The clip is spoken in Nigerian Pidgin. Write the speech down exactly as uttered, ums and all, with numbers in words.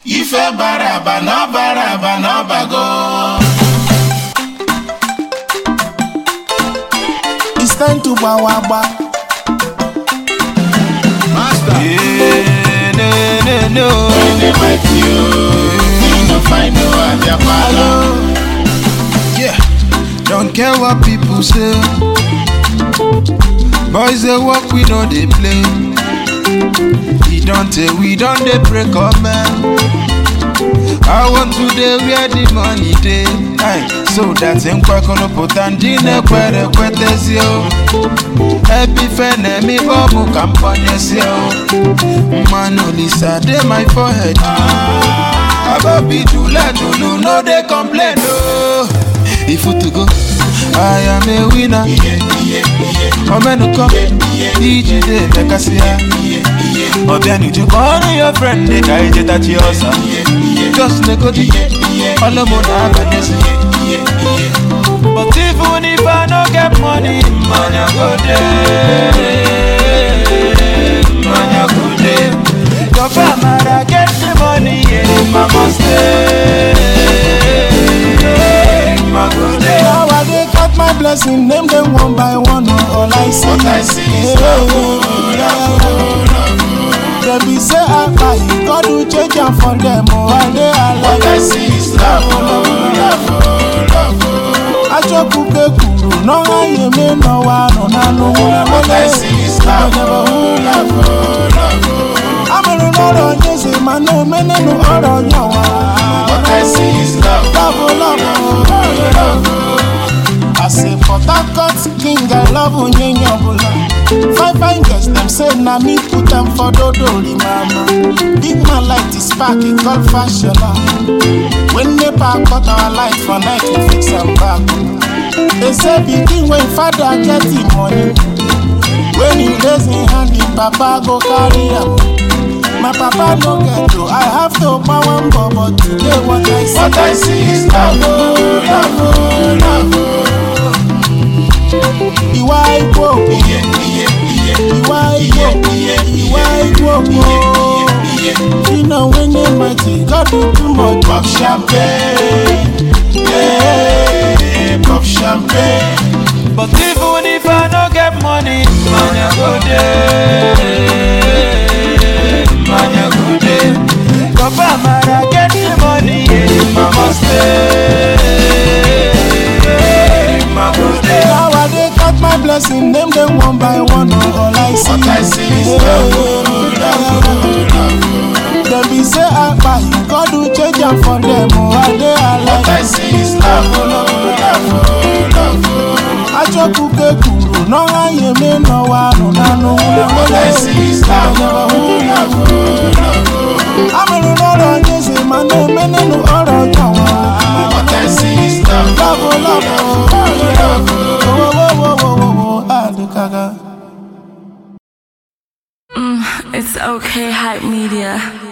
Ife baraba no baraba no bago. It's time to bawaba. Master. Yeah, no, no, no. When they might you, you no find no other follow. Yeah, don't care what people say. Boys they walk, we know they play. We don't take, we don't they break up, man. I want to day where the money day. Aye, so that's in Quacono Potandine, where the quetes yo. Happy fan, me bobu campagnes yo. Manolisa, they my forehead. I go be too late to do, no they complain, no. If you to go, I am a winner. I'm gonna come, E G day, make us see. Or then you to call your friend, they guide it at your son. Just nego di, all of them but even if I don't get money, man, I go there. Man, I go there. Your family get the money, yeah, mama stay. Man, go there. Now I dey cut my blessing, name them one by one. All I see, What I see is love, oh, love, oh, love. They be say I buy, God will change them for them. Oh, I dey alive. What I see is love, oh, love, oh, love, oh. I chop kuke kuru, no I me no one, no na no. What I see is love, oh, love, oh, love, oh. I'm a no no just say my name, me no other no. What I see is love, Love, oh, love, love, love, oh. I say for that cut king, I love Unyenyobola. Five fine girls, them say na me put them for Dodori mama. Big man like this spark, it called fashion. When they pack cut our light for night, we fix them back. They say begin when father get him money. When he raise him hand, him papa go carry him. My papa no get to, I have to power him, but today what I see, What I see is love, oh, love, oh, love, oh. Iwa Igbo, Yeah, yeah, yeah. Iwa Igbo, Iwa Igbo. You know when they mighty, God do too much. Pop champagne, yeah, pop champagne. But even if I don't get money, man, I go there. Man, I go there. Papa, man, I get the money, yeah, mama stay. Man, go there. Now I dey cut my blessing, name them one by one. All I see, What I see is love, oh, love, oh, love, oh. They be say I buy, God will change them for them. Oh, I dey What I alive. see is love, oh, love, oh, love, oh. I chop kuke kuru, no I me no one, no na no. What I see is love, oh, love, oh, love, oh. I'm a no no just say my name, me no other no. What I see is love, Love, oh, love, love, oh, love, oh. oh, oh, oh, oh, oh, oh, ah, the gaga. It's okay, hype media.